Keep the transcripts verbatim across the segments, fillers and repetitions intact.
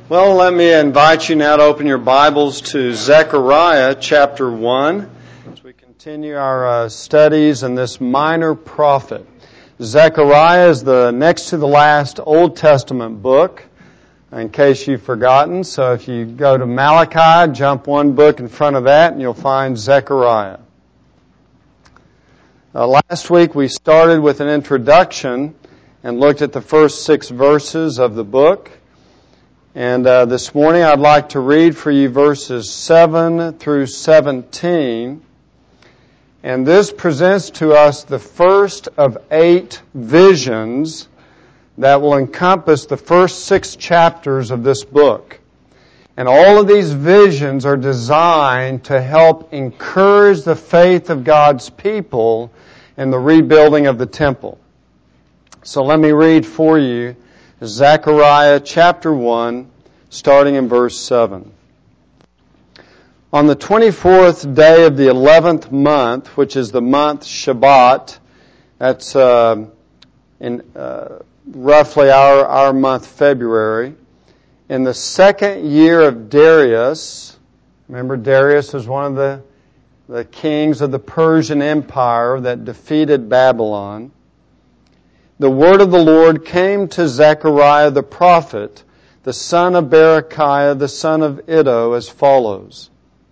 Well, let me invite you now to open your Bibles to Zechariah chapter one as we continue our uh, studies in this minor prophet. Zechariah is the next to the last Old Testament book, in case you've forgotten. So if you go to Malachi, jump one book in front of that and you'll find Zechariah. Uh, last week we started with an introduction and looked at the first six verses of the book. And uh, this morning I'd like to read for you verses seven through seventeen. And this presents to us the first of eight visions that will encompass the first six chapters of this book. And all of these visions are designed to help encourage the faith of God's people in the rebuilding of the temple. So let me read for you Zechariah chapter one, starting in verse seven. On the twenty-fourth day of the eleventh month, which is the month Shabbat, that's uh, in uh, roughly our, our month February, in the second year of Darius, remember Darius was one of the, the kings of the Persian Empire that defeated Babylon, the word of the Lord came to Zechariah the prophet, the son of Berechiah, the son of Iddo, as follows.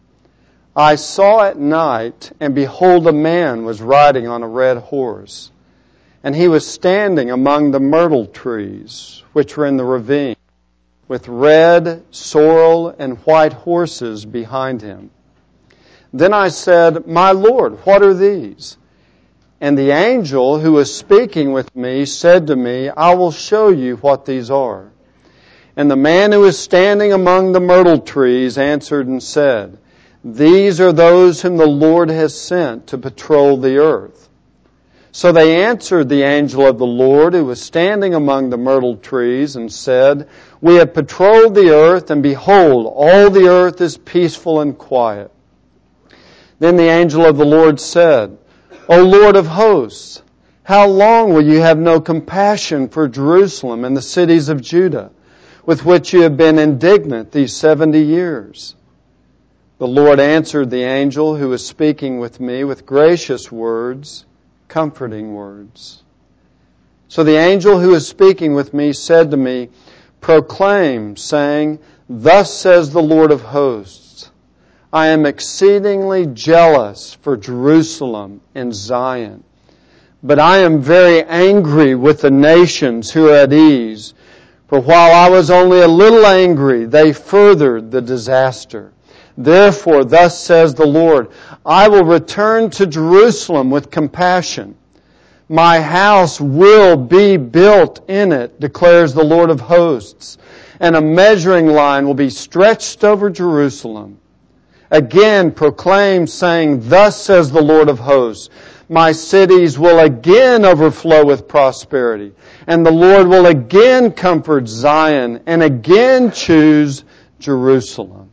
I saw at night, and behold, a man was riding on a red horse, and he was standing among the myrtle trees, which were in the ravine, with red, sorrel, and white horses behind him. Then I said, My Lord, what are these? And the angel who was speaking with me said to me, I will show you what these are. And the man who was standing among the myrtle trees answered and said, These are those whom the Lord has sent to patrol the earth. So they answered the angel of the Lord who was standing among the myrtle trees and said, We have patrolled the earth, and behold, all the earth is peaceful and quiet. Then the angel of the Lord said, O Lord of hosts, how long will you have no compassion for Jerusalem and the cities of Judah, with which you have been indignant these seventy years? The Lord answered the angel who was speaking with me with gracious words, comforting words. So the angel who was speaking with me said to me, Proclaim, saying, Thus says the Lord of hosts, I am exceedingly jealous for Jerusalem and Zion, but I am very angry with the nations who are at ease. For while I was only a little angry, they furthered the disaster. Therefore, thus says the Lord, I will return to Jerusalem with compassion. My house will be built in it, declares the Lord of hosts, and a measuring line will be stretched over Jerusalem. Again proclaim, saying, Thus says the Lord of hosts, My cities will again overflow with prosperity, and the Lord will again comfort Zion, and again choose Jerusalem.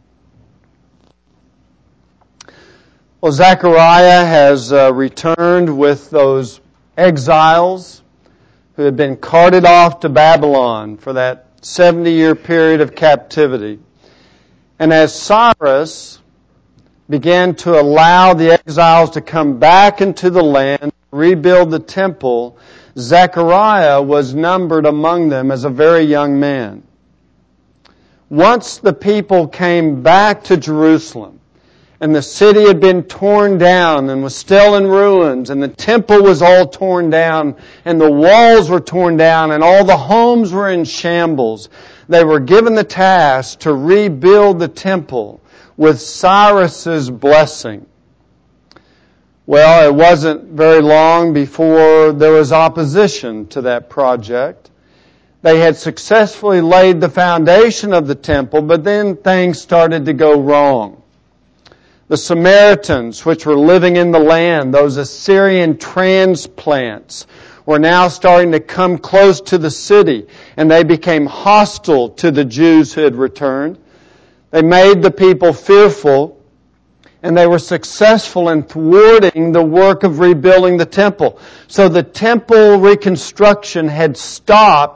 Well, Zechariah has uh, returned with those exiles who had been carted off to Babylon for that seventy-year period of captivity. And as Cyrus began to allow the exiles to come back into the land, rebuild the temple, Zechariah was numbered among them as a very young man. Once the people came back to Jerusalem, and the city had been torn down and was still in ruins, and the temple was all torn down, and the walls were torn down, and all the homes were in shambles, they were given the task to rebuild the temple with Cyrus's blessing. Well, it wasn't very long before there was opposition to that project. They had successfully laid the foundation of the temple, but then things started to go wrong. The Samaritans, which were living in the land, those Assyrian transplants, were now starting to come close to the city, and they became hostile to the Jews who had returned. They made the people fearful, and they were successful in thwarting the work of rebuilding the temple. So the temple reconstruction had stopped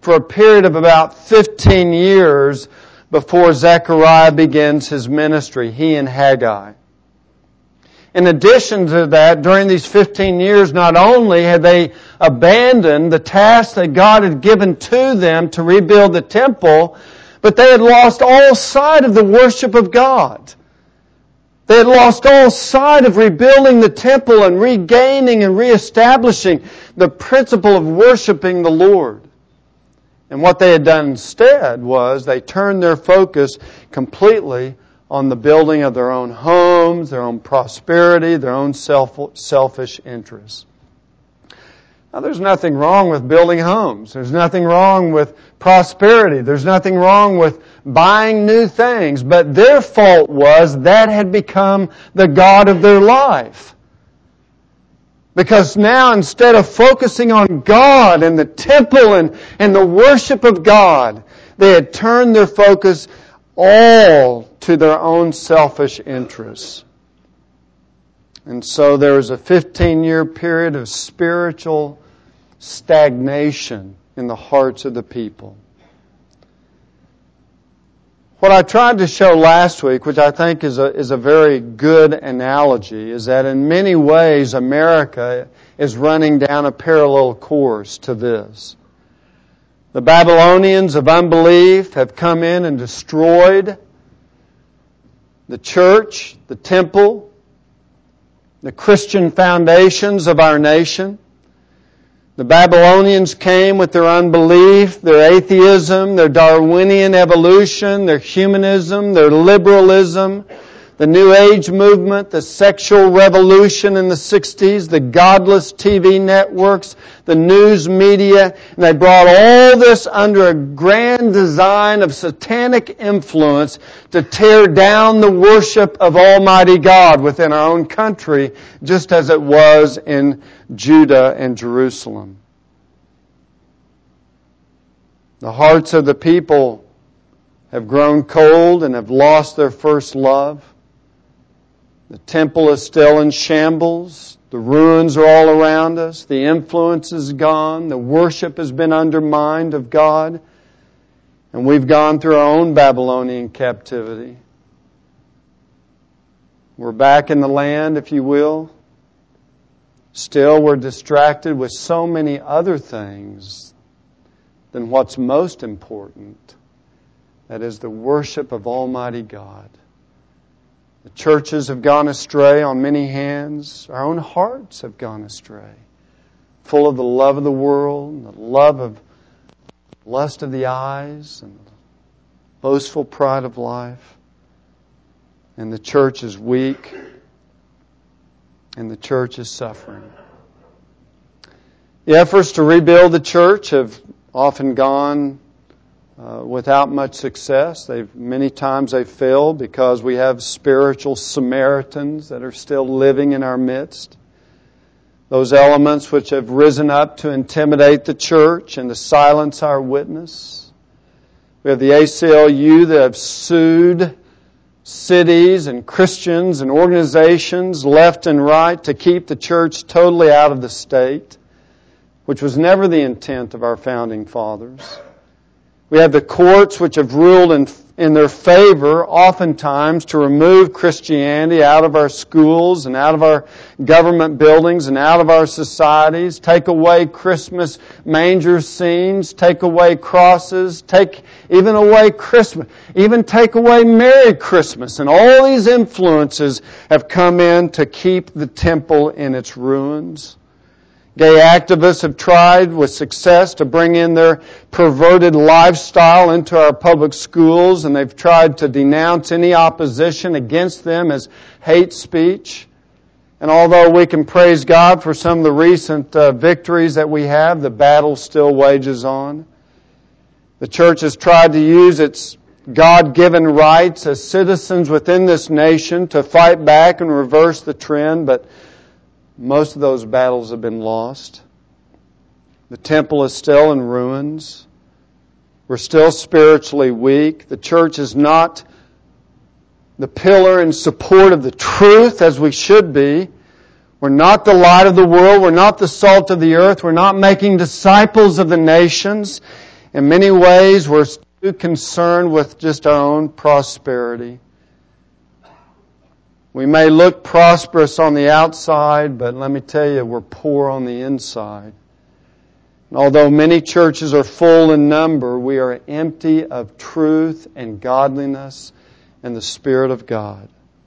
for a period of about fifteen years before Zechariah begins his ministry, he and Haggai. In addition to that, during these fifteen years, not only had they abandoned the task that God had given to them to rebuild the temple, but they had lost all sight of the worship of God. They had lost all sight of rebuilding the temple and regaining and reestablishing the principle of worshiping the Lord. And what they had done instead was they turned their focus completely on the building of their own homes, their own prosperity, their own self, selfish interests. Now, there's nothing wrong with building homes. There's nothing wrong with prosperity. There's nothing wrong with buying new things. But their fault was that had become the God of their life. Because now, instead of focusing on God and the temple and, and the worship of God, they had turned their focus all to their own selfish interests. And so there was a fifteen-year period of spiritual stagnation in the hearts of the people. What I tried to show last week, which I think is a, is a very good analogy, is that in many ways America is running down a parallel course to this. The Babylonians of unbelief have come in and destroyed the church, the temple, the Christian foundations of our nation. The Babylonians came with their unbelief, their atheism, their Darwinian evolution, their humanism, their liberalism, the New Age movement, the sexual revolution in the sixties, the godless T V networks, the news media, and they brought all this under a grand design of satanic influence to tear down the worship of Almighty God within our own country, just as it was in Judah and Jerusalem. The hearts of the people have grown cold and have lost their first love. The temple is still in shambles. The ruins are all around us. The influence is gone. The worship has been undermined of God. And we've gone through our own Babylonian captivity. We're back in the land, if you will. Still, we're distracted with so many other things than what's most important. That is the worship of Almighty God. The churches have gone astray on many hands. Our own hearts have gone astray. Full of the love of the world, and the love of lust of the eyes, and the boastful pride of life. And the church is weak, and the church is suffering. The efforts to rebuild the church have often gone Uh, without much success. They've many times they've failed because we have spiritual Samaritans that are still living in our midst. Those elements which have risen up to intimidate the church and to silence our witness. We have the A C L U that have sued cities and Christians and organizations left and right to keep the church totally out of the state, which was never the intent of our founding fathers. We have the courts which have ruled in, in their favor oftentimes to remove Christianity out of our schools and out of our government buildings and out of our societies, take away Christmas manger scenes, take away crosses, take even away Christmas, even take away Merry Christmas. And all these influences have come in to keep the temple in its ruins. Gay activists have tried with success to bring in their perverted lifestyle into our public schools, and they've tried to denounce any opposition against them as hate speech. And although we can praise God for some of the recent uh, victories that we have, the battle still wages on. The church has tried to use its God-given rights as citizens within this nation to fight back and reverse the trend, but most of those battles have been lost. The temple is still in ruins. We're still spiritually weak. The church is not the pillar and support of the truth as we should be. We're not the light of the world. We're not the salt of the earth. We're not making disciples of the nations. In many ways, we're too concerned with just our own prosperity. We may look prosperous on the outside, but let me tell you, we're poor on the inside. And although many churches are full in number, we are empty of truth and godliness and the Spirit of God.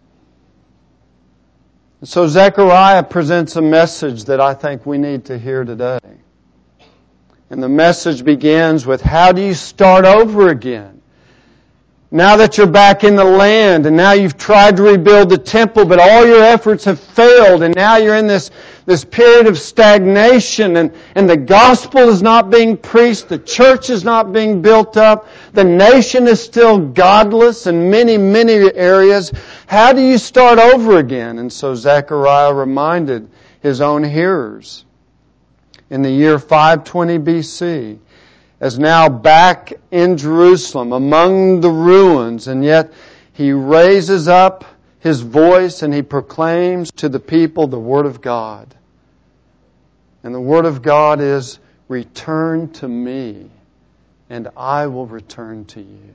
And so Zechariah presents a message that I think we need to hear today. And the message begins with, how do you start over again? Now that you're back in the land and now you've tried to rebuild the temple, but all your efforts have failed and now you're in this, this period of stagnation and, and the gospel is not being preached, the church is not being built up, the nation is still godless in many, many areas. How do you start over again? And so Zechariah reminded his own hearers in the year five twenty B C, as now back in Jerusalem among the ruins, and yet he raises up his voice and he proclaims to the people the Word of God. And the Word of God is, return to me and I will return to you.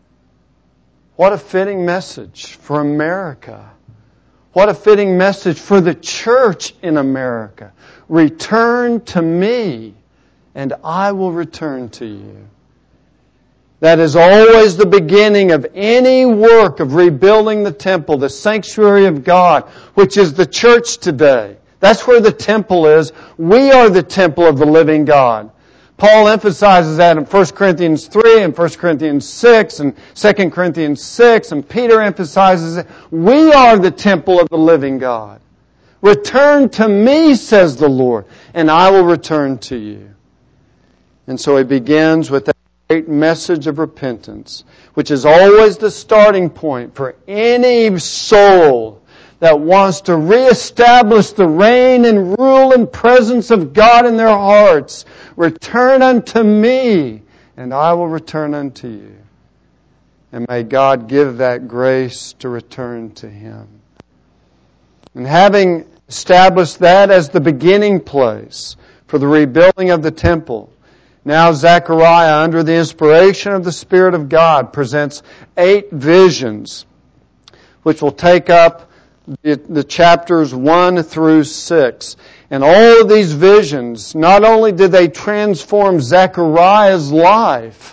What a fitting message for America. What a fitting message for the church in America. Return to me and I will return to you. That is always the beginning of any work of rebuilding the temple, the sanctuary of God, which is the church today. That's where the temple is. We are the temple of the living God. Paul emphasizes that in First Corinthians three and First Corinthians six and Second Corinthians six, and Peter emphasizes that we are the temple of the living God. Return to me, says the Lord, and I will return to you. And so he begins with that great message of repentance, which is always the starting point for any soul that wants to reestablish the reign and rule and presence of God in their hearts. Return unto me, and I will return unto you. And may God give that grace to return to Him. And having established that as the beginning place for the rebuilding of the temple, now Zechariah, under the inspiration of the Spirit of God, presents eight visions which will take up the, the chapters one through six. And all of these visions, not only did they transform Zechariah's life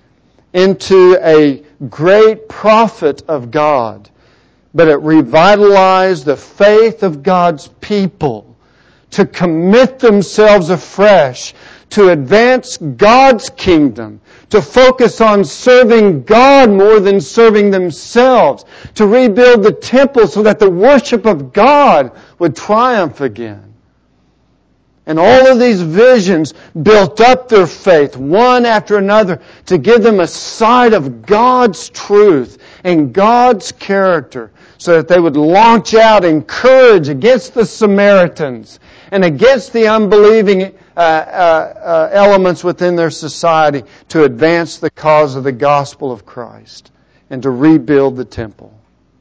into a great prophet of God, but it revitalized the faith of God's people to commit themselves afresh to advance God's kingdom, to focus on serving God more than serving themselves, to rebuild the temple so that the worship of God would triumph again. And all of these visions built up their faith, one after another, to give them a sight of God's truth and God's character, so that they would launch out in courage against the Samaritans and against the unbelieving uh, uh, uh, elements within their society, to advance the cause of the gospel of Christ and to rebuild the temple.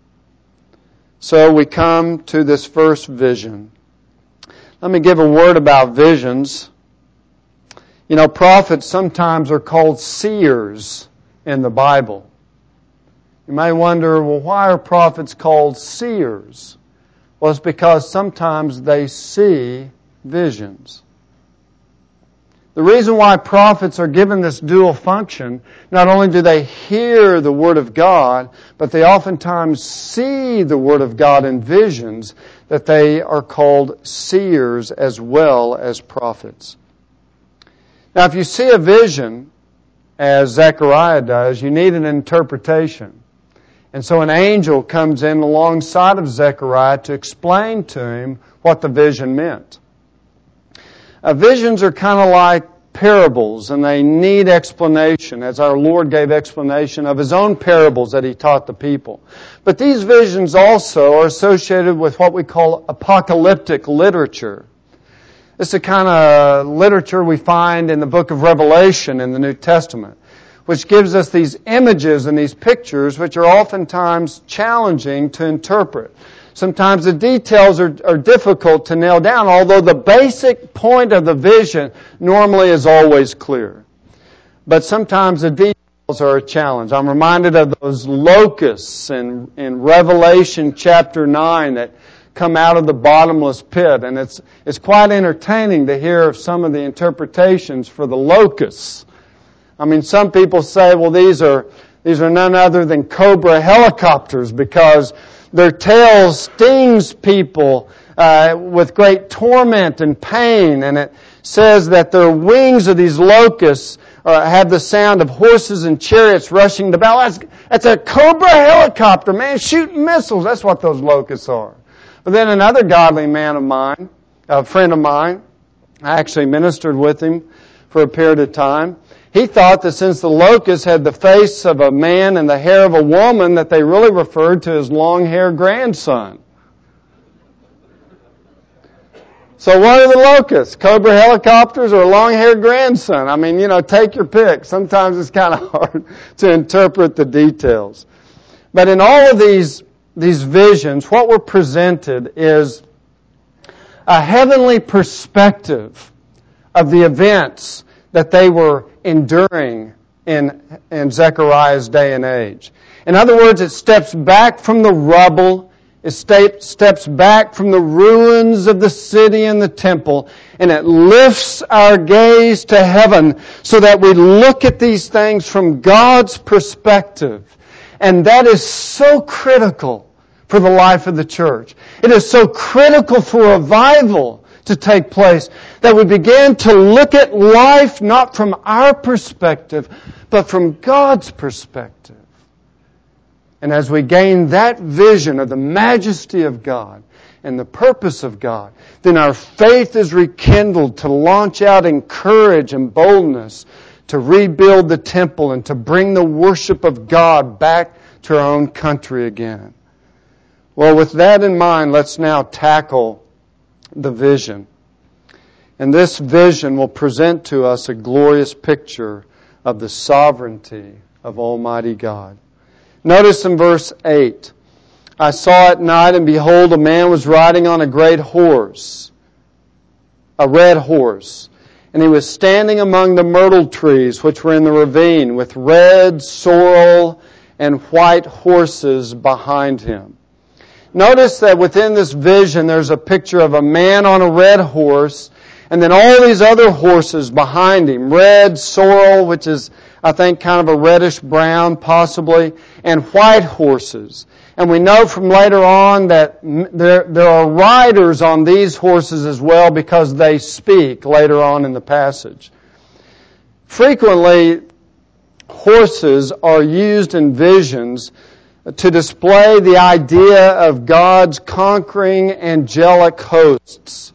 So we come to this first vision. Let me give a word about visions. You know, prophets sometimes are called seers in the Bible. You may wonder, well, why are prophets called seers? Well, it's because sometimes they see visions. The reason why prophets are given this dual function, not only do they hear the Word of God, but they oftentimes see the Word of God in visions, that they are called seers as well as prophets. Now, if you see a vision, as Zechariah does, you need an interpretation. And so an angel comes in alongside of Zechariah to explain to him what the vision meant. Uh, visions are kind of like parables, and they need explanation, as our Lord gave explanation of His own parables that He taught the people. But these visions also are associated with what we call apocalyptic literature. It's the kind of literature we find in the book of Revelation in the New Testament, which gives us these images and these pictures which are oftentimes challenging to interpret. Sometimes the details are, are difficult to nail down, although the basic point of the vision normally is always clear. but sometimes the details are a challenge. I'm reminded of those locusts in, in Revelation chapter nine that come out of the bottomless pit, and it's it's quite entertaining to hear of some of the interpretations for the locusts. I mean, some people say, well, these are these are none other than Cobra helicopters because their tail stings people uh, with great torment and pain, and it says that their wings of these locusts uh, have the sound of horses and chariots rushing to battle. That's, that's a Cobra helicopter, man, shooting missiles. That's what those locusts are. But then another godly man of mine, a friend of mine, I actually ministered with him for a period of time. He thought that since the locusts had the face of a man and the hair of a woman, that they really referred to his long-haired grandson. So what are the locusts? Cobra helicopters or a long-haired grandson? I mean, you know, take your pick. Sometimes it's kind of hard to interpret the details. But in all of these These visions, what we're presented is a heavenly perspective of the events that they were enduring in, in Zechariah's day and age. In other words, it steps back from the rubble, it steps back from the ruins of the city and the temple, and it lifts our gaze to heaven so that we look at these things from God's perspective. And that is so critical for the life of the church. It is so critical for revival to take place that we begin to look at life not from our perspective, but from God's perspective. And as we gain that vision of the majesty of God and the purpose of God, then our faith is rekindled to launch out in courage and boldness to rebuild the temple and to bring the worship of God back to our own country again. Well, with that in mind, let's now tackle the vision. And this vision will present to us a glorious picture of the sovereignty of Almighty God. Notice in verse eight, I saw at night, and behold, a man was riding on a great horse, a red horse. And he was standing among the myrtle trees which were in the ravine, with red, sorrel, and white horses behind him. Notice that within this vision there's a picture of a man on a red horse, and then all these other horses behind him. Red, sorrel, which is, I think, kind of a reddish brown possibly, and white horses. And we know from later on that there, there are riders on these horses as well because they speak later on in the passage. Frequently, horses are used in visions to display the idea of God's conquering angelic hosts.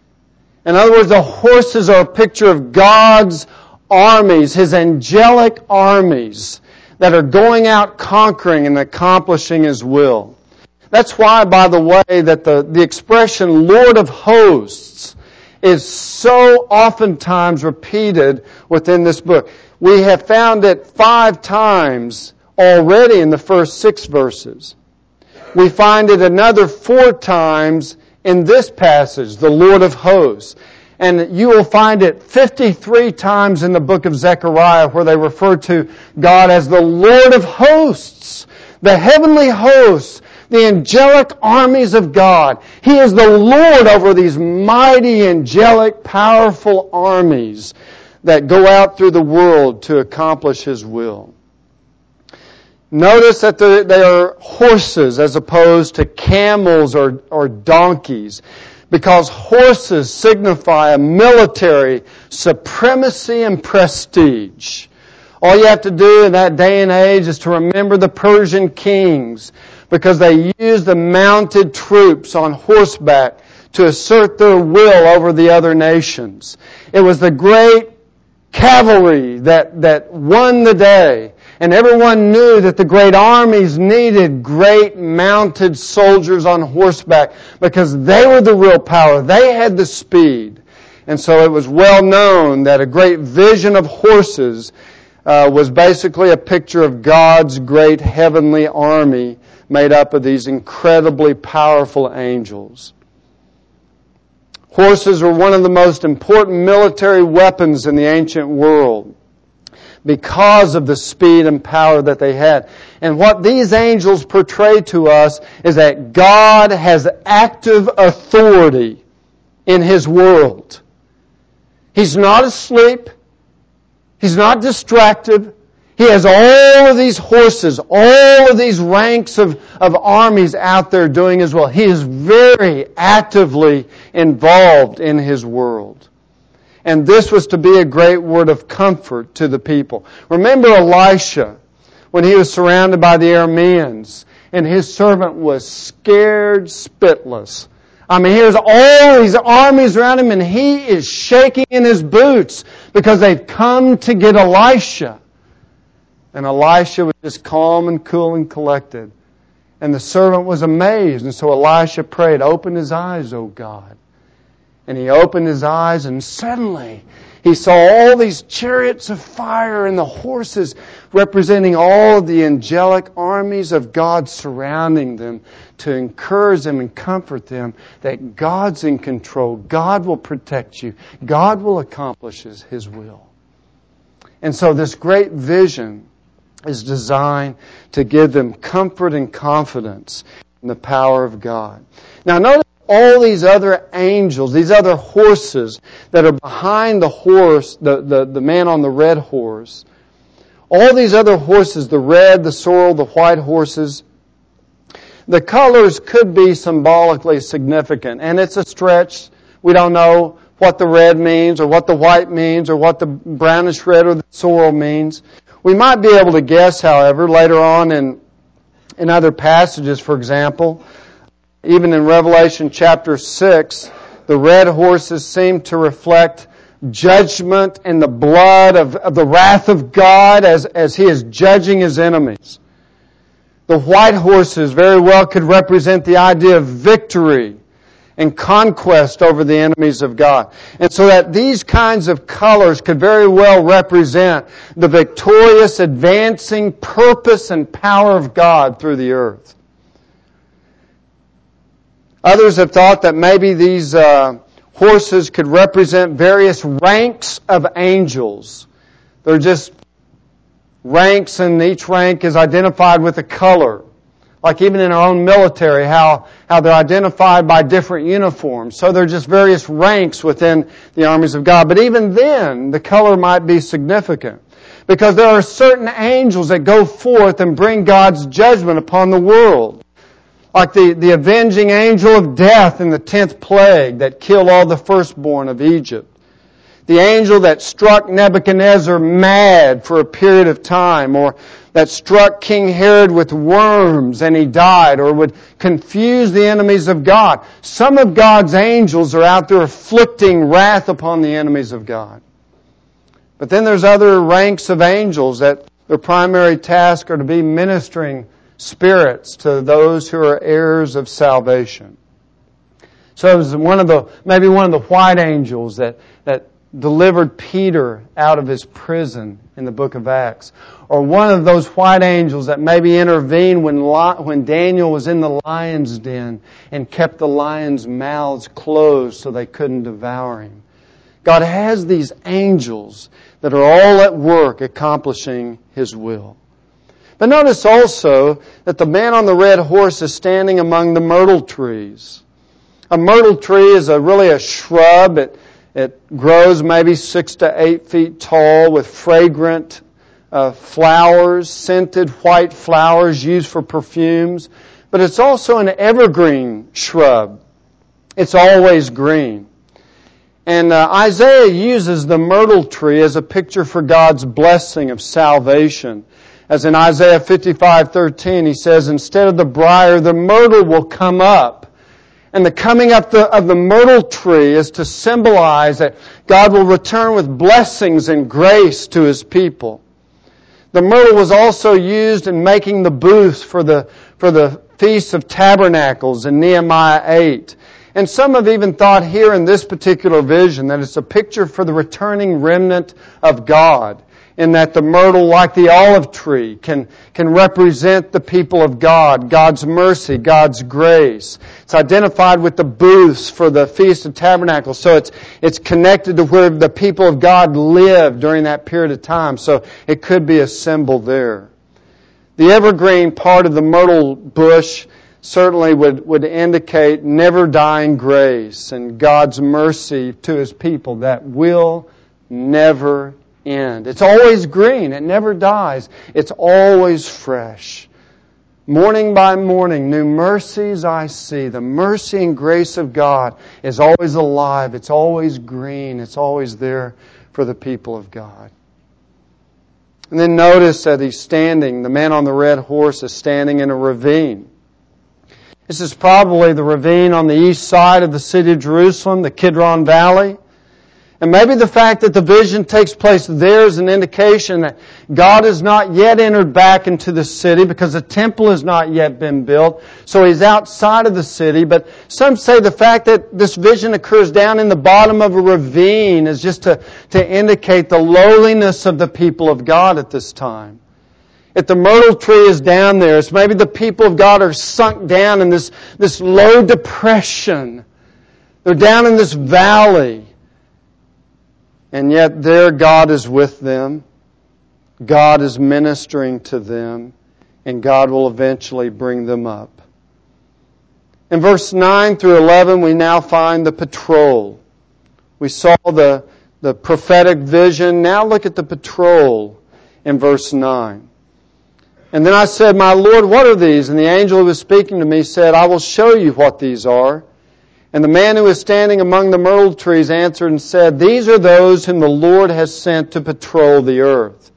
In other words, the horses are a picture of God's armies, His angelic armies that are going out conquering and accomplishing His will. That's why, by the way, that the, the expression Lord of Hosts is so oftentimes repeated within this book. We have found it five times already in the first six verses. We find it another four times in this passage, the Lord of Hosts. And you will find it fifty-three times in the book of Zechariah where they refer to God as the Lord of Hosts, the heavenly hosts, the angelic armies of God. He is the Lord over these mighty, angelic, powerful armies that go out through the world to accomplish His will. Notice that they are horses as opposed to camels or, or donkeys, because horses signify a military supremacy and prestige. All you have to do in that day and age is to remember the Persian kings, because they used the mounted troops on horseback to assert their will over the other nations. It was the great cavalry that, that won the day. And everyone knew that the great armies needed great mounted soldiers on horseback because they were the real power. They had the speed. And so it was well known that a great vision of horses uh, was basically a picture of God's great heavenly army made up of these incredibly powerful angels. Horses were one of the most important military weapons in the ancient world. because of the speed and power that they had. And what these angels portray to us is that God has active authority in His world. He's not asleep. He's not distracted. He has all of these horses, all of these ranks of, of armies out there doing His will. He is very actively involved in His world. And this was to be a great word of comfort to the people. Remember Elisha, when he was surrounded by the Arameans, and his servant was scared spitless. I mean, here's all these armies around him, and he is shaking in his boots because they've come to get Elisha. And Elisha was just calm and cool and collected. And the servant was amazed. And so Elisha prayed, "Open his eyes, O God." And he opened his eyes, and suddenly he saw all these chariots of fire and the horses representing all of the angelic armies of God surrounding them to encourage them and comfort them that God's in control. God will protect you. God will accomplish His, His will. And so this great vision is designed to give them comfort and confidence in the power of God. Now notice all these other angels, these other horses that are behind the horse, the, the, the man on the red horse. All these other horses, the red, the sorrel, the white horses, the colors could be symbolically significant. And it's a stretch. We don't know what the red means or what the white means or what the brownish red or the sorrel means. We might be able to guess, however, later on in, in other passages, for example, even in Revelation chapter six, the red horses seem to reflect judgment and the blood of, of the wrath of God as, as He is judging His enemies. The white horses very well could represent the idea of victory and conquest over the enemies of God. And so that these kinds of colors could very well represent the victorious, advancing purpose and power of God through the earth. Others have thought that maybe these uh, horses could represent various ranks of angels. They're just ranks, and each rank is identified with a color. Like even in our own military, how, how they're identified by different uniforms. So they're just various ranks within the armies of God. But even then, the color might be significant. Because there are certain angels that go forth and bring God's judgment upon the world. Like the, the avenging angel of death in the tenth plague that killed all the firstborn of Egypt. The angel that struck Nebuchadnezzar mad for a period of time, or that struck King Herod with worms and he died, or would confuse the enemies of God. Some of God's angels are out there afflicting wrath upon the enemies of God. But then there's other ranks of angels that their primary task are to be ministering spirits to those who are heirs of salvation. So it was one of the, maybe one of the white angels that, that delivered Peter out of his prison in the book of Acts. Or one of those white angels that maybe intervened when, when Daniel was in the lion's den and kept the lions' mouths closed so they couldn't devour him. God has these angels that are all at work accomplishing His will. But notice also that the man on the red horse is standing among the myrtle trees. A myrtle tree is a, really a shrub. It, it grows maybe six to eight feet tall with fragrant uh, flowers, scented white flowers used for perfumes. But it's also an evergreen shrub. It's always green. And uh, Isaiah uses the myrtle tree as a picture for God's blessing of salvation. As in Isaiah fifty-five thirteen, he says, instead of the briar, the myrtle will come up. And the coming up the, of the myrtle tree is to symbolize that God will return with blessings and grace to His people. The myrtle was also used in making the booths for the, for the Feast of Tabernacles in Nehemiah eight. And some have even thought here in this particular vision that it's a picture for the returning remnant of God in that the myrtle, like the olive tree, can, can represent the people of God, God's mercy, God's grace. It's identified with the booths for the Feast of Tabernacles, so it's, it's connected to where the people of God lived during that period of time, so it could be a symbol there. The evergreen part of the myrtle bush certainly would, would indicate never-dying grace and God's mercy to His people that will never end. It's always green. It never dies. It's always fresh. Morning by morning, new mercies I see. The mercy and grace of God is always alive. It's always green. It's always there for the people of God. And then notice that he's standing, the man on the red horse is standing in a ravine. This is probably the ravine on the east side of the city of Jerusalem, the Kidron Valley. And maybe the fact that the vision takes place there is an indication that God has not yet entered back into the city because the temple has not yet been built. So He's outside of the city. But some say the fact that this vision occurs down in the bottom of a ravine is just to, to indicate the lowliness of the people of God at this time. If the myrtle tree is down there, it's maybe the people of God are sunk down in this, this low depression. They're down in this valley. And yet there God is with them. God is ministering to them. And God will eventually bring them up. In verse nine through eleven, we now find the patrol. We saw the, the prophetic vision. Now look at the patrol in verse nine. And then I said, My Lord, what are these? And the angel who was speaking to me said, I will show you what these are. And the man who was standing among the myrtle trees answered and said, These are those whom the Lord has sent to patrol the earth.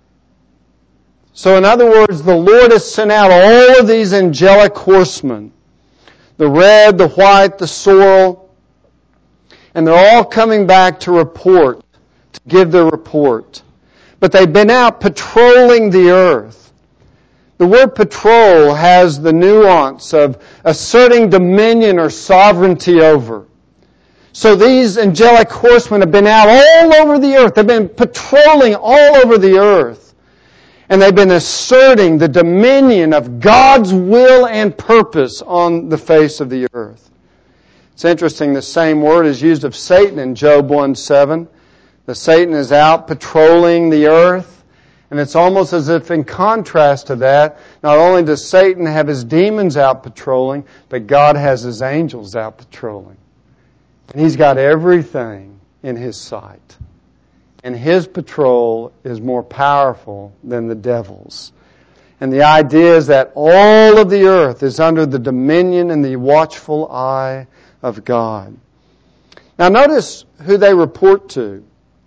So in other words, the Lord has sent out all of these angelic horsemen. The red, the white, the sorrel. And they're all coming back to report, to give their report. But they've been out patrolling the earth. The word patrol has the nuance of asserting dominion or sovereignty over. So these angelic horsemen have been out all over the earth. They've been patrolling all over the earth. And they've been asserting the dominion of God's will and purpose on the face of the earth. It's interesting, the same word is used of Satan in Job one seven. The Satan is out patrolling the earth. And it's almost as if in contrast to that, not only does Satan have his demons out patrolling, but God has His angels out patrolling. And He's got everything in His sight. And His patrol is more powerful than the devil's. And the idea is that all of the earth is under the dominion and the watchful eye of God. Now notice who they report to.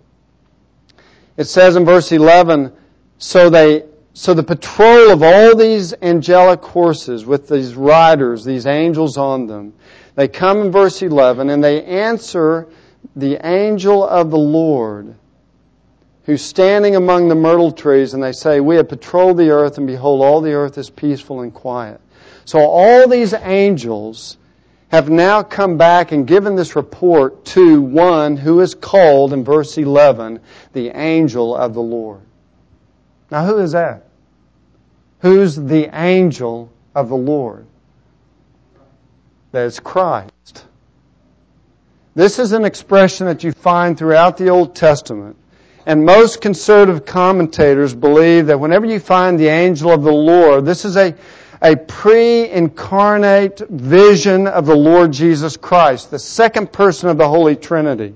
It says in verse eleven, So they, so the patrol of all these angelic horses with these riders, these angels on them, they come in verse eleven and they answer the angel of the Lord who's standing among the myrtle trees, and they say, We have patrolled the earth, and behold, all the earth is peaceful and quiet. So all these angels have now come back and given this report to one who is called, in verse eleven, the angel of the Lord. Now who is that? Who's the angel of the Lord? That is Christ. This is an expression that you find throughout the Old Testament. And most conservative commentators believe that whenever you find the angel of the Lord, this is a, a pre-incarnate vision of the Lord Jesus Christ, the second person of the Holy Trinity.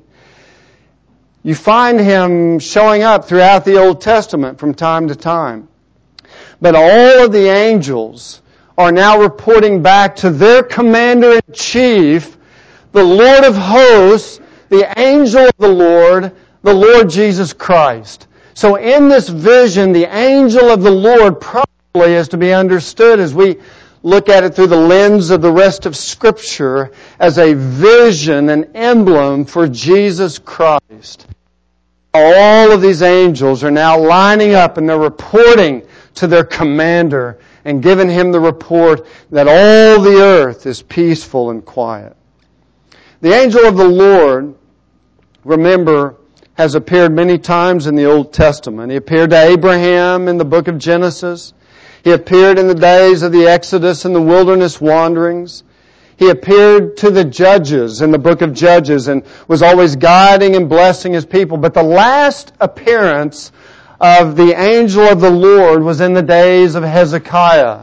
You find Him showing up throughout the Old Testament from time to time. But all of the angels are now reporting back to their commander-in-chief, the Lord of hosts, the angel of the Lord, the Lord Jesus Christ. So in this vision, the angel of the Lord probably is to be understood as we look at it through the lens of the rest of Scripture as a vision, an emblem for Jesus Christ. All of these angels are now lining up and they're reporting to their commander and giving him the report that all the earth is peaceful and quiet. The angel of the Lord, remember, has appeared many times in the Old Testament. He appeared to Abraham in the book of Genesis. He appeared in the days of the Exodus and the wilderness wanderings. He appeared to the judges in the book of Judges and was always guiding and blessing His people. But the last appearance of the angel of the Lord was in the days of Hezekiah.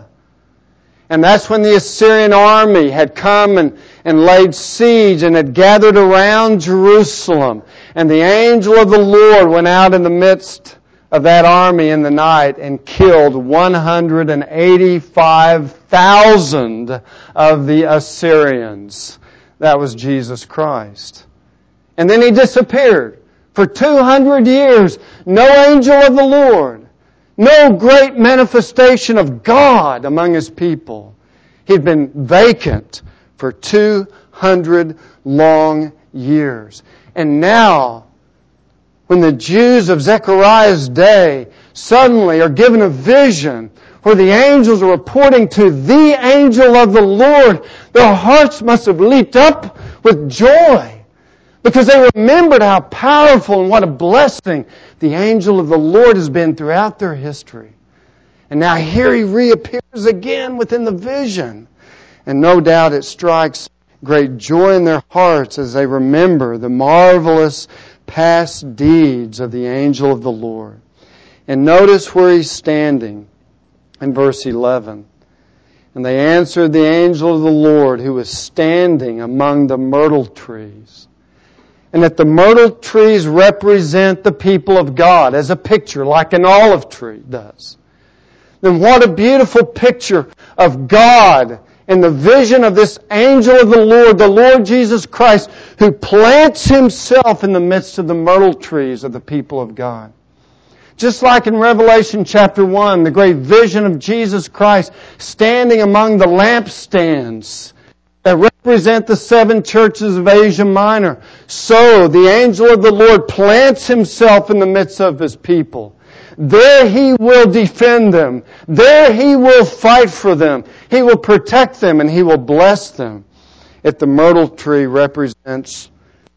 And that's when the Assyrian army had come and, and laid siege and had gathered around Jerusalem. And the angel of the Lord went out in the midst of that army in the night and killed one hundred eighty-five thousand of the Assyrians. That was Jesus Christ. And then He disappeared. For two hundred years, no angel of the Lord, no great manifestation of God among His people. He'd been vacant for two hundred long years. And now, when the Jews of Zechariah's day suddenly are given a vision where the angels are reporting to the angel of the Lord, their hearts must have leaped up with joy because they remembered how powerful and what a blessing the angel of the Lord has been throughout their history. And now here He reappears again within the vision. And no doubt it strikes great joy in their hearts as they remember the marvelous past deeds of the angel of the Lord. And notice where He's standing in verse eleven. And they answered the angel of the Lord who was standing among the myrtle trees. And that the myrtle trees represent the people of God as a picture, like an olive tree does. Then what a beautiful picture of God and the vision of this angel of the Lord, the Lord Jesus Christ, who plants Himself in the midst of the myrtle trees of the people of God. Just like in Revelation chapter one, the great vision of Jesus Christ standing among the lampstands that represent the seven churches of Asia Minor. So the angel of the Lord plants Himself in the midst of His people. There He will defend them. There He will fight for them. He will protect them and He will bless them. If the myrtle tree represents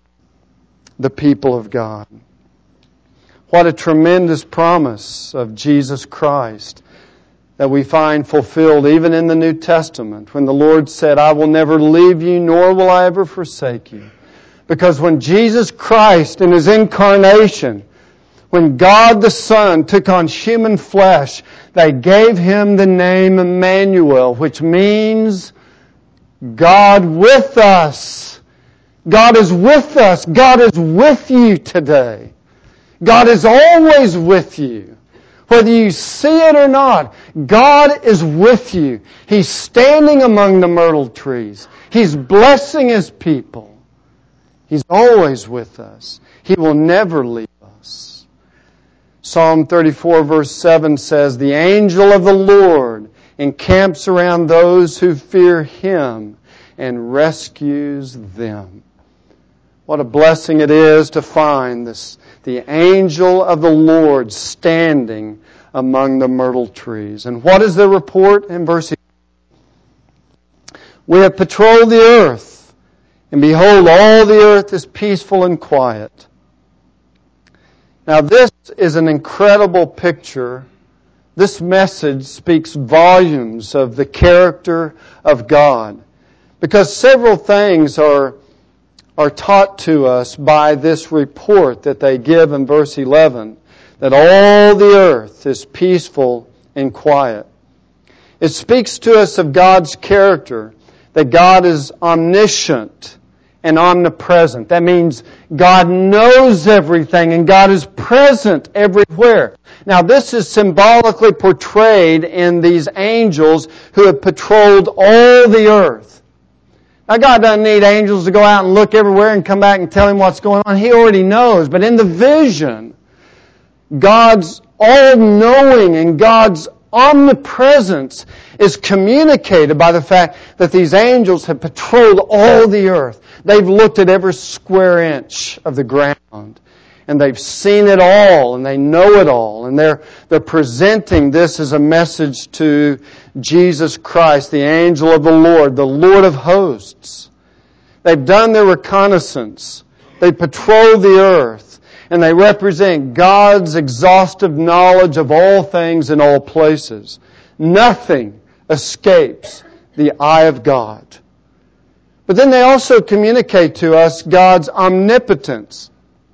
the people of God. What a tremendous promise of Jesus Christ that we find fulfilled even in the New Testament when the Lord said, I will never leave you nor will I ever forsake you. Because when Jesus Christ in His incarnation, when God the Son took on human flesh, they gave Him the name Emmanuel, which means God with us. God is with us. God is with you today. God is always with you. Whether you see it or not, God is with you. He's standing among the myrtle trees. He's blessing His people. He's always with us. He will never leave us. Psalm thirty-four verse seven says, the angel of the Lord encamps around those who fear Him and rescues them. What a blessing it is to find this, the angel of the Lord standing among the myrtle trees. And what is the report in verse eleven? We have patrolled the earth, and behold, all the earth is peaceful and quiet. Now this is an incredible picture. This message speaks volumes of the character of God. Because several things are, are taught to us by this report that they give in verse eleven. That all the earth is peaceful and quiet. It speaks to us of God's character. That God is omniscient and omnipresent. That means God knows everything and God is present everywhere. Now this is symbolically portrayed in these angels who have patrolled all the earth. Now God doesn't need angels to go out and look everywhere and come back and tell Him what's going on. He already knows. But in the vision, God's all-knowing and God's omnipresence is communicated by the fact that these angels have patrolled all the earth. They've looked at every square inch of the ground. And they've seen it all and they know it all. And they're, they're presenting this as a message to Jesus Christ, the angel of the Lord, the Lord of hosts. They've done their reconnaissance. They patrolled the earth. And they represent God's exhaustive knowledge of all things in all places. Nothing escapes the eye of God. But then they also communicate to us God's omnipotence,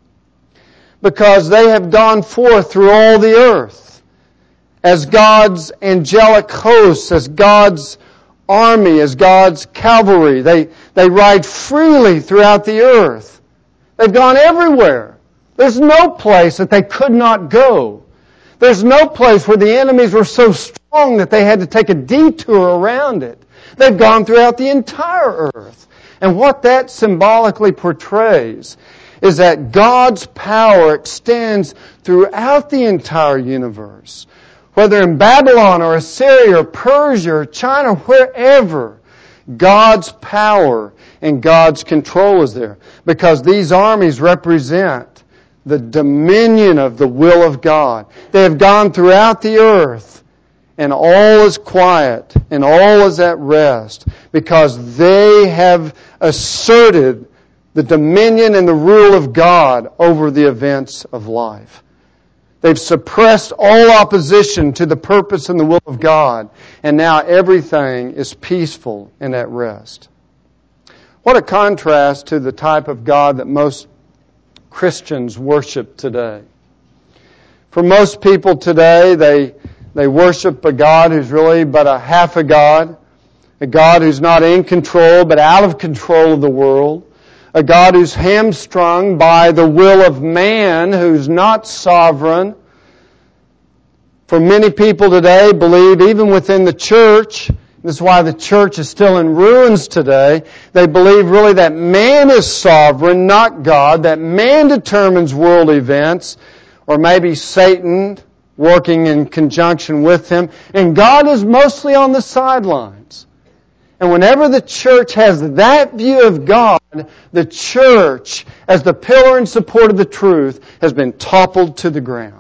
because they have gone forth through all the earth as God's angelic hosts, as God's army, as God's cavalry. They, they ride freely throughout the earth. They've gone everywhere. There's no place that they could not go. There's no place where the enemies were so strong that they had to take a detour around it. They've gone throughout the entire earth. And what that symbolically portrays is that God's power extends throughout the entire universe. Whether in Babylon or Assyria or Persia or China, wherever, God's power and God's control is there. Because these armies represent the dominion of the will of God. They have gone throughout the earth, and all is quiet and all is at rest, because they have asserted the dominion and the rule of God over the events of life. They've suppressed all opposition to the purpose and the will of God, and now everything is peaceful and at rest. What a contrast to the type of God that most Christians worship today. For most people today, they they worship a God who's really but a half a God, a God who's not in control but out of control of the world, a God who's hamstrung by the will of man, who's not sovereign. For many people today believe, even within the church, this is why the church is still in ruins today, they believe really that man is sovereign, not God, that man determines world events, or maybe Satan working in conjunction with him, and God is mostly on the sidelines. And whenever the church has that view of God, the church, as the pillar and support of the truth, has been toppled to the ground.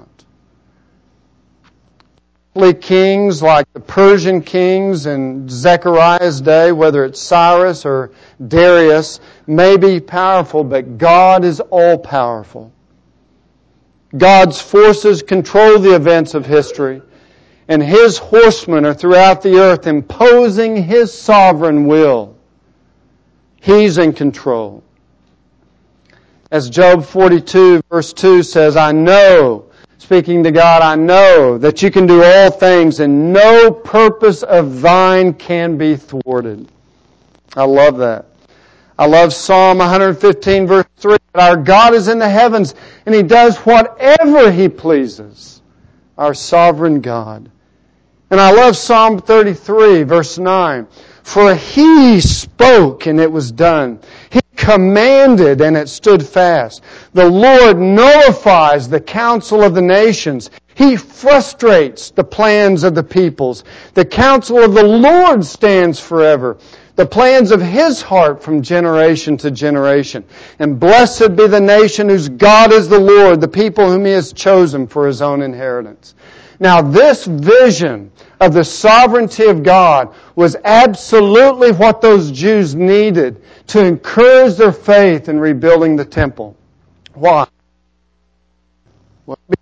Kings like the Persian kings in Zechariah's day, whether it's Cyrus or Darius, may be powerful, but God is all-powerful. God's forces control the events of history, and His horsemen are throughout the earth imposing His sovereign will. He's in control. As Job forty-two verse two says, I know, speaking to God, I know that you can do all things and no purpose of thine can be thwarted. I love that. I love Psalm one fifteen verse three. Our God is in the heavens and He does whatever He pleases. Our sovereign God. And I love Psalm thirty-three verse nine. For He spoke and it was done. He commanded and it stood fast. The Lord nullifies the counsel of the nations. He frustrates the plans of the peoples. The counsel of the Lord stands forever. The plans of His heart from generation to generation. And blessed be the nation whose God is the Lord, the people whom He has chosen for His own inheritance. Now this vision of the sovereignty of God was absolutely what those Jews needed to encourage their faith in rebuilding the temple. Why? Well, the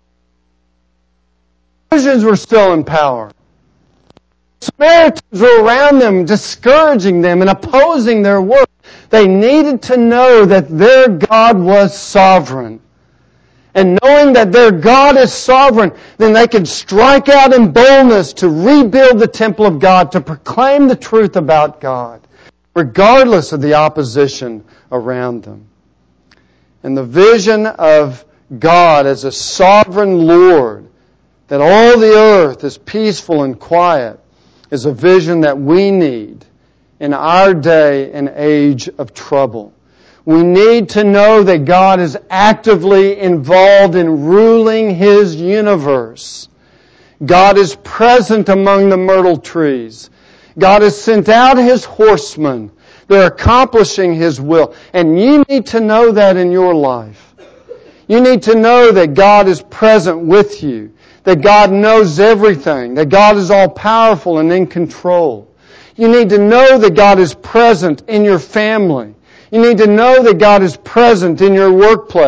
Persians were still in power. The Samaritans were around them, discouraging them and opposing their work. They needed to know that their God was sovereign. And knowing that their God is sovereign, then they could strike out in boldness to rebuild the temple of God, to proclaim the truth about God, regardless of the opposition around them. And the vision of God as a sovereign Lord, that all the earth is peaceful and quiet, is a vision that we need in our day and age of trouble. We need to know that God is actively involved in ruling His universe. God is present among the myrtle trees. God has sent out His horsemen. They're accomplishing His will. And you need to know that in your life. You need to know that God is present with you. That God knows everything. That God is all-powerful and in control. You need to know that God is present in your family. You need to know that God is present in your workplace.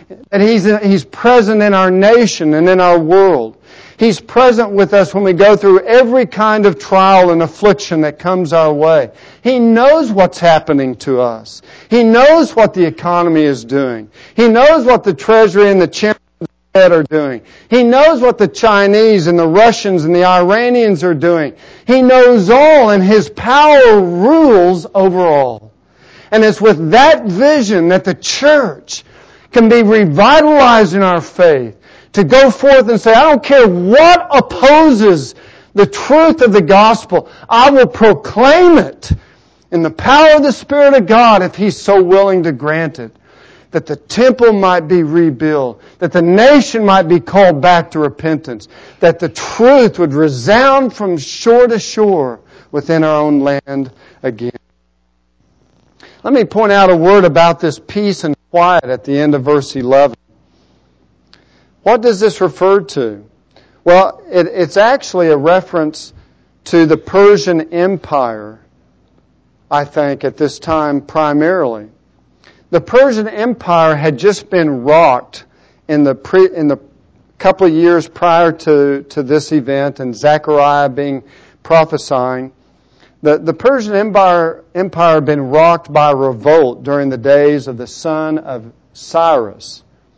that He's, He's present in our nation and in our world. He's present with us when we go through every kind of trial and affliction that comes our way. He knows what's happening to us. He knows what the economy is doing. He knows what the Treasury and the Chairman of the Fed are doing. He knows what the Chinese and the Russians and the Iranians are doing. He knows all, and His power rules over all. And it's with that vision that the church can be revitalized in our faith, to go forth and say, I don't care what opposes the truth of the gospel, I will proclaim it in the power of the Spirit of God if He's so willing to grant it. That the temple might be rebuilt, that the nation might be called back to repentance, that the truth would resound from shore to shore within our own land again. Let me point out a word about this peace and quiet at the end of verse eleven. What does this refer to? Well, it, it's actually a reference to the Persian Empire, I think, at this time primarily. The Persian Empire had just been rocked in the pre, in the couple of years prior to, to this event and Zechariah being prophesying. The, the Persian Empire, Empire had been rocked by revolt during the days of the son of Cyrus.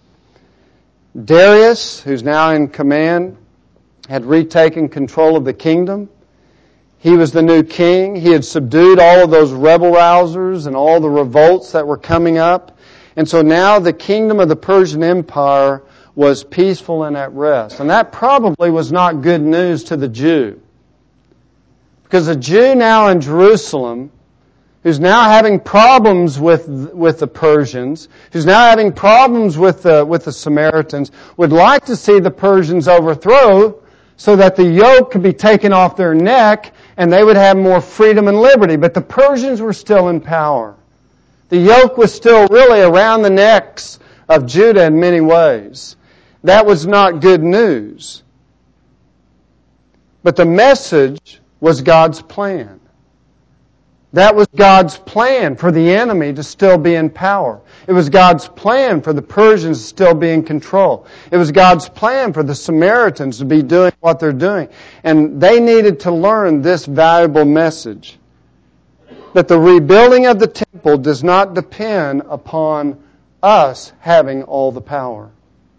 Darius, who's now in command, had retaken control of the kingdom. He was the new king. He had subdued all of those rebel rousers and all the revolts that were coming up. And so now the kingdom of the Persian Empire was peaceful and at rest. And that probably was not good news to the Jew. Because a Jew now in Jerusalem, who's now having problems with with the Persians, who's now having problems with the, with the Samaritans, would like to see the Persians overthrow so that the yoke could be taken off their neck and they would have more freedom and liberty. But the Persians were still in power. The yoke was still really around the necks of Judah in many ways. That was not good news. But the message was God's plan. That was God's plan for the enemy to still be in power. It was God's plan for the Persians to still be in control. It was God's plan for the Samaritans to be doing what they're doing. And they needed to learn this valuable message. That the rebuilding of the temple does not depend upon us having all the power.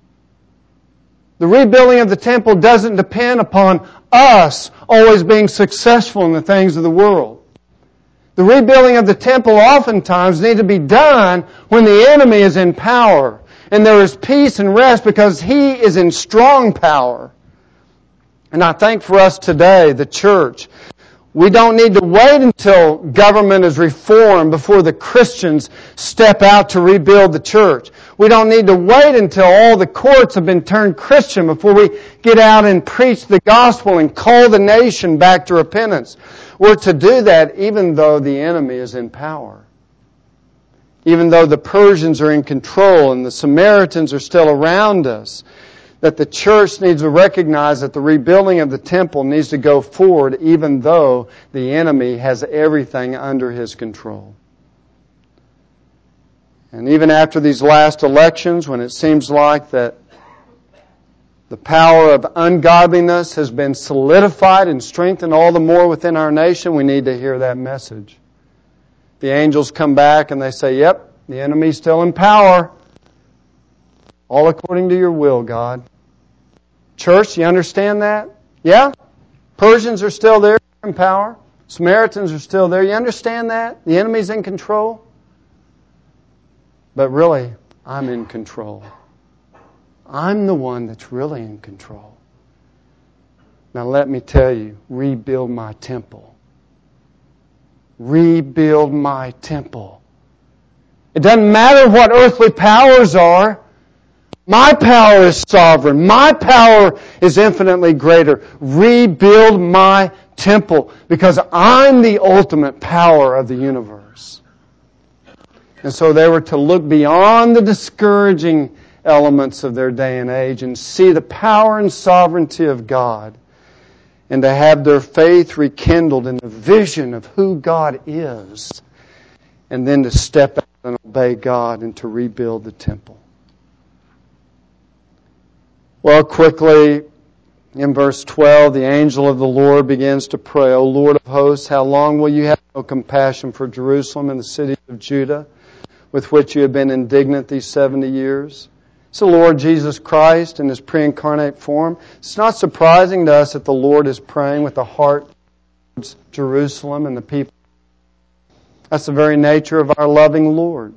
The rebuilding of the temple doesn't depend upon us always being successful in the things of the world. The rebuilding of the temple oftentimes needs to be done when the enemy is in power. And there is peace and rest because he is in strong power. And I think for us today, the church, we don't need to wait until government is reformed before the Christians step out to rebuild the church. We don't need to wait until all the courts have been turned Christian before we get out and preach the gospel and call the nation back to repentance. We're to do that even though the enemy is in power. Even though the Persians are in control and the Samaritans are still around us. That the church needs to recognize that the rebuilding of the temple needs to go forward even though the enemy has everything under his control. And even after these last elections, when it seems like that the power of ungodliness has been solidified and strengthened all the more within our nation, we need to hear that message. The angels come back and they say, yep, the enemy's still in power. All according to your will, God. Church, you understand that? Yeah? Persians are still there in power. Samaritans are still there. You understand that? The enemy's in control. But really, I'm in control. I'm the one that's really in control. Now let me tell you, rebuild my temple. Rebuild my temple. It doesn't matter what earthly powers are. My power is sovereign. My power is infinitely greater. Rebuild my temple because I'm the ultimate power of the universe. And so they were to look beyond the discouraging elements of their day and age and see the power and sovereignty of God and to have their faith rekindled in the vision of who God is and then to step out and obey God and to rebuild the temple. Well, quickly, in verse twelve, the angel of the Lord begins to pray, O Lord of hosts, how long will you have no compassion for Jerusalem and the cities of Judah, with which you have been indignant these seventy years? It's the Lord Jesus Christ in His pre-incarnate form. It's not surprising to us that the Lord is praying with a heart towards Jerusalem and the people. That's the very nature of our loving Lord.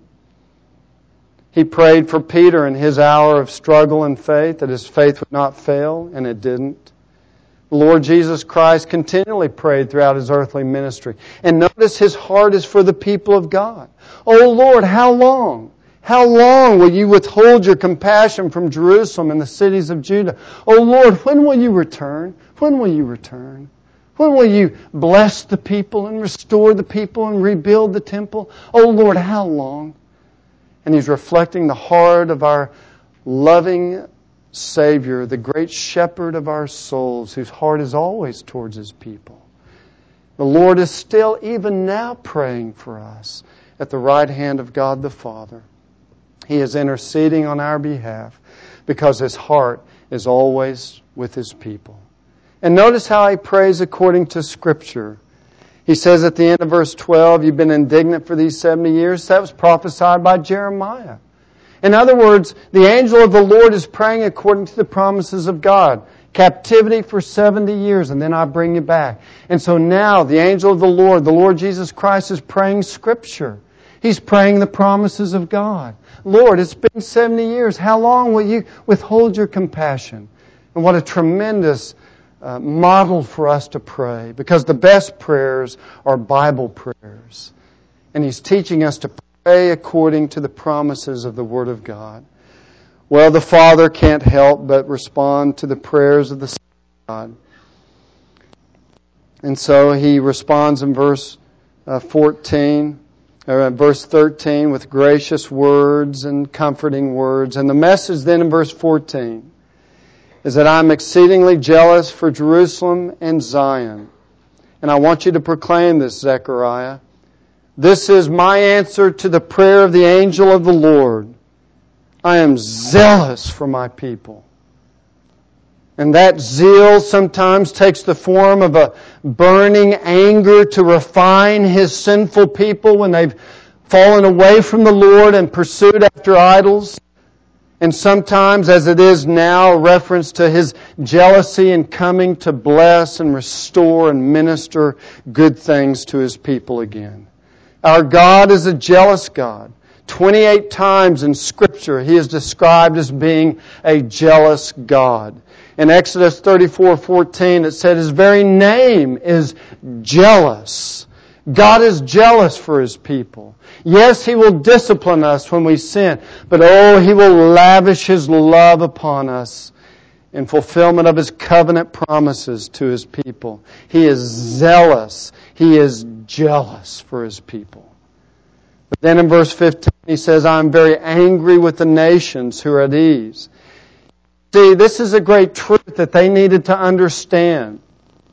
He prayed for Peter in his hour of struggle and faith, that his faith would not fail, and it didn't. The Lord Jesus Christ continually prayed throughout His earthly ministry. And notice His heart is for the people of God. Oh Lord, how long? How long will you withhold your compassion from Jerusalem and the cities of Judah? Oh Lord, when will you return? When will you return? When will you bless the people and restore the people and rebuild the temple? Oh Lord, how long? And He's reflecting the heart of our loving Savior, the great shepherd of our souls, whose heart is always towards His people. The Lord is still, even now, praying for us at the right hand of God the Father. He is interceding on our behalf because His heart is always with His people. And notice how He prays according to Scripture. He says at the end of verse twelve, you've been indignant for these seventy years. That was prophesied by Jeremiah. In other words, the angel of the Lord is praying according to the promises of God. Captivity for seventy years, and then I bring you back. And so now the angel of the Lord, the Lord Jesus Christ, is praying Scripture. He's praying the promises of God. Lord, it's been seventy years. How long will you withhold your compassion? And what a tremendous Uh, model for us to pray, because the best prayers are Bible prayers. And He's teaching us to pray according to the promises of the Word of God. Well, the Father can't help but respond to the prayers of the Son of God. And so He responds in verse uh, fourteen, or in verse thirteen, with gracious words and comforting words. And the message then in verse fourteen is that I'm exceedingly jealous for Jerusalem and Zion. And I want you to proclaim this, Zechariah. This is my answer to the prayer of the angel of the Lord. I am zealous for my people. And that zeal sometimes takes the form of a burning anger to refine His sinful people when they've fallen away from the Lord and pursued after idols. And sometimes, as it is now, a reference to His jealousy in coming to bless and restore and minister good things to His people again. Our God is a jealous God. twenty-eight times in Scripture He is described as being a jealous God. In Exodus thirty-four fourteen it said His very name is jealous. God is jealous for His people. Yes, He will discipline us when we sin, but oh, He will lavish His love upon us in fulfillment of His covenant promises to His people. He is zealous. He is jealous for His people. But then in verse fifteen He says, I'm very angry with the nations who are at ease. See, this is a great truth that they needed to understand.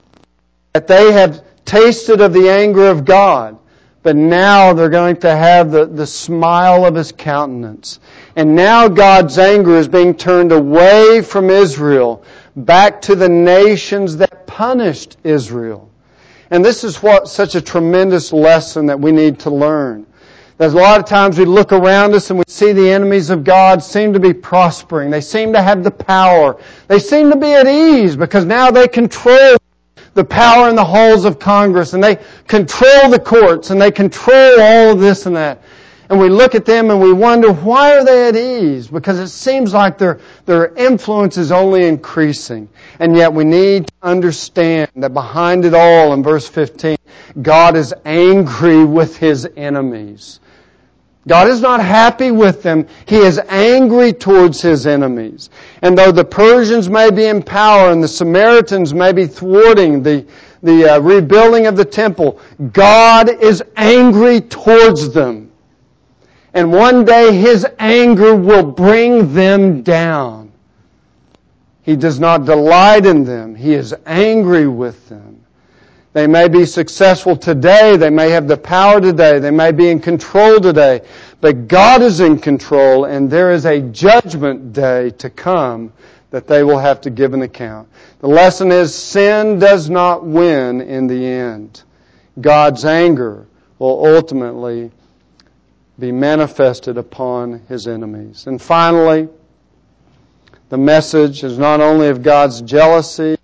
That they have tasted of the anger of God, but now they're going to have the, the smile of His countenance. And now God's anger is being turned away from Israel back to the nations that punished Israel. And this is what such a tremendous lesson that we need to learn. There's a lot of times we look around us and we see the enemies of God seem to be prospering. They seem to have the power. They seem to be at ease because now they control the power in the halls of Congress, and they control the courts, and they control all of this and that. And we look at them and we wonder, why are they at ease? Because it seems like their, their influence is only increasing. And yet we need to understand that behind it all, in verse fifteen, God is angry with His enemies. God is not happy with them. He is angry towards His enemies. And though the Persians may be in power and the Samaritans may be thwarting the, the uh, rebuilding of the temple, God is angry towards them. And one day His anger will bring them down. He does not delight in them. He is angry with them. They may be successful today. They may have the power today. They may be in control today. But God is in control, and there is a judgment day to come that they will have to give an account. The lesson is sin does not win in the end. God's anger will ultimately be manifested upon His enemies. And finally, the message is not only of God's jealousy,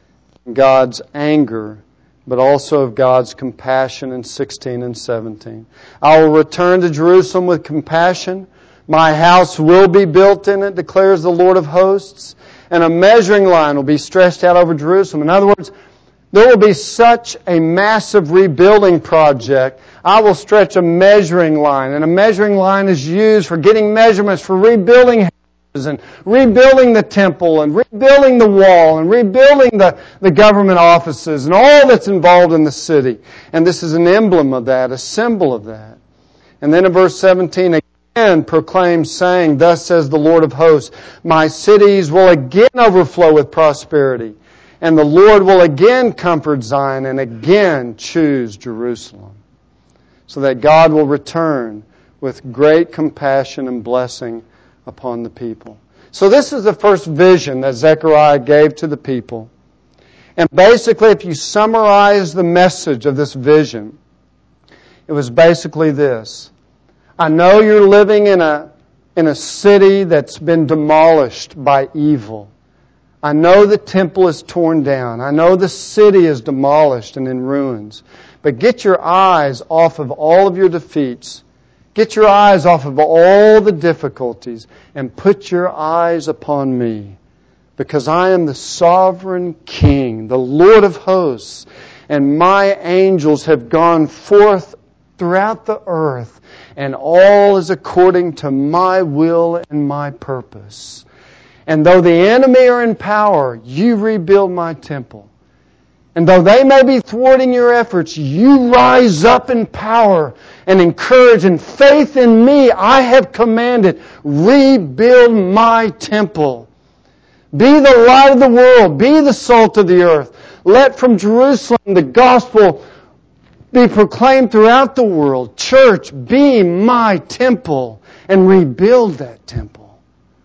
God's anger, but also of God's compassion in sixteen and seventeen. I will return to Jerusalem with compassion. My house will be built in it, declares the Lord of hosts, and a measuring line will be stretched out over Jerusalem. In other words, there will be such a massive rebuilding project. I will stretch a measuring line, and a measuring line is used for getting measurements for rebuilding houses and rebuilding the temple and rebuilding the wall and rebuilding the, the government offices and all that's involved in the city. And this is an emblem of that, a symbol of that. And then in verse seventeen, again proclaims, saying, thus says the Lord of hosts, my cities will again overflow with prosperity, and the Lord will again comfort Zion and again choose Jerusalem, so that God will return with great compassion and blessing upon the people. So this is the first vision that Zechariah gave to the people. And basically, if you summarize the message of this vision, it was basically this. I know you're living in a, in a city that's been demolished by evil. I know the temple is torn down. I know the city is demolished and in ruins. But get your eyes off of all of your defeats. Get your eyes off of all the difficulties and put your eyes upon me. Because I am the sovereign King, the Lord of hosts, and my angels have gone forth throughout the earth, and all is according to my will and my purpose. And though the enemy are in power, you rebuild my temple. And though they may be thwarting your efforts, you rise up in power and in courage and faith in me. I have commanded, rebuild my temple. Be the light of the world. Be the salt of the earth. Let from Jerusalem the gospel be proclaimed throughout the world. Church, be my temple and rebuild that temple.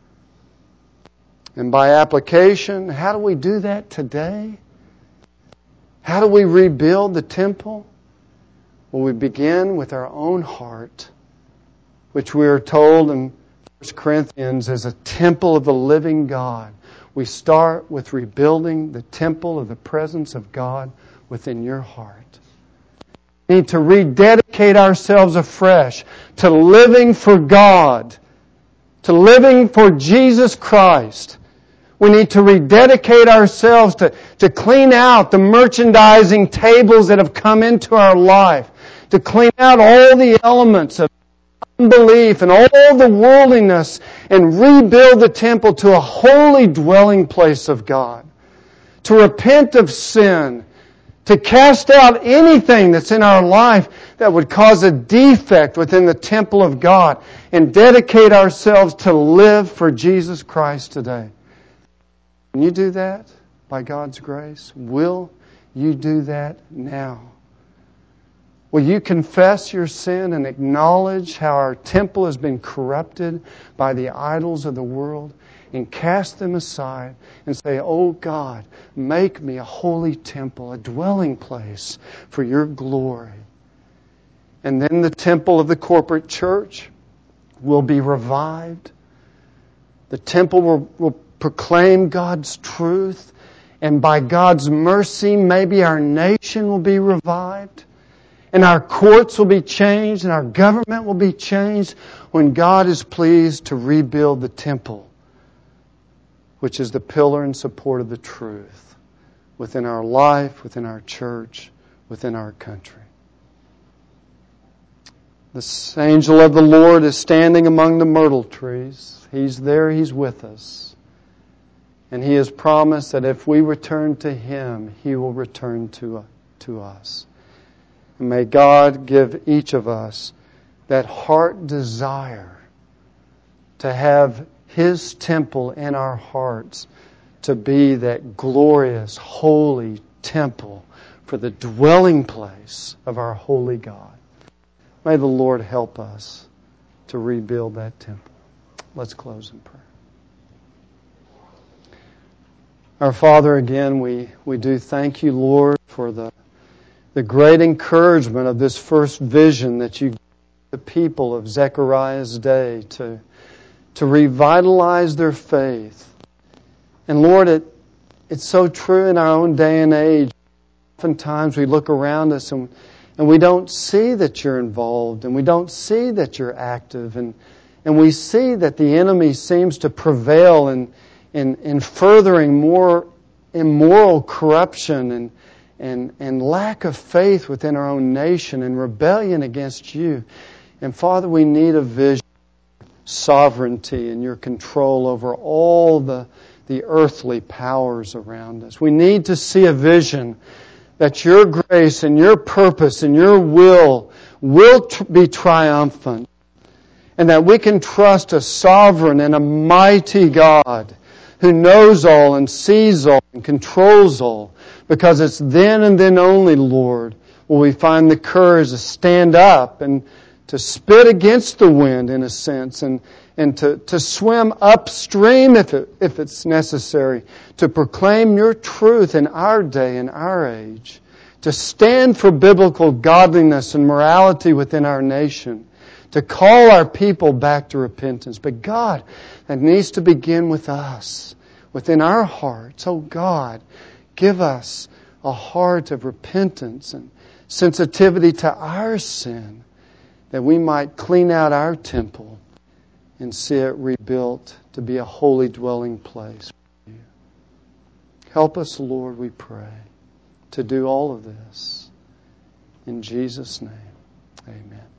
And by application, how do we do that today? How do we rebuild the temple? Well, we begin with our own heart, which we are told in First Corinthians is a temple of the living God. We start with rebuilding the temple of the presence of God within your heart. We need to rededicate ourselves afresh to living for God, to living for Jesus Christ. We need to rededicate ourselves to, to clean out the merchandising tables that have come into our life, to clean out all the elements of unbelief and all the worldliness and rebuild the temple to a holy dwelling place of God, to repent of sin, to cast out anything that's in our life that would cause a defect within the temple of God, and dedicate ourselves to live for Jesus Christ today. Can you do that by God's grace? Will you do that now? Will you confess your sin and acknowledge how our temple has been corrupted by the idols of the world, and cast them aside and say, oh God, make me a holy temple, a dwelling place for your glory. And then the temple of the corporate church will be revived. The temple will, will proclaim God's truth. And by God's mercy, maybe our nation will be revived. And our courts will be changed and our government will be changed when God is pleased to rebuild the temple, which is the pillar and support of the truth within our life, within our church, within our country. The angel of the Lord is standing among the myrtle trees. He's there, He's with us. And He has promised that if we return to Him, He will return to, to us. And may God give each of us that heart desire to have His temple in our hearts, to be that glorious, holy temple for the dwelling place of our holy God. May the Lord help us to rebuild that temple. Let's close in prayer. Our Father, again, we, we do thank you, Lord, for the, the great encouragement of this first vision that you gave the people of Zechariah's day to, to revitalize their faith. And Lord, it, it's so true in our own day and age. Oftentimes we look around us and, and we don't see that you're involved, and we don't see that you're active, and, and we see that the enemy seems to prevail in, in, in furthering more immoral corruption and, and, and lack of faith within our own nation and rebellion against you. And Father, we need a vision, sovereignty, and your control over all the, the earthly powers around us. We need to see a vision that your grace and your purpose and your will will tr- be triumphant, and that we can trust a sovereign and a mighty God who knows all and sees all and controls all, because it's then and then only, Lord, will we find the courage to stand up and to spit against the wind, in a sense, and, and to, to swim upstream if it, if it's necessary, to proclaim your truth in our day and our age, to stand for biblical godliness and morality within our nation, to call our people back to repentance. But God, that needs to begin with us, within our hearts. Oh God, give us a heart of repentance and sensitivity to our sin, that we might clean out our temple and see it rebuilt to be a holy dwelling place for you. Help us, Lord, we pray, to do all of this. In Jesus' name, amen.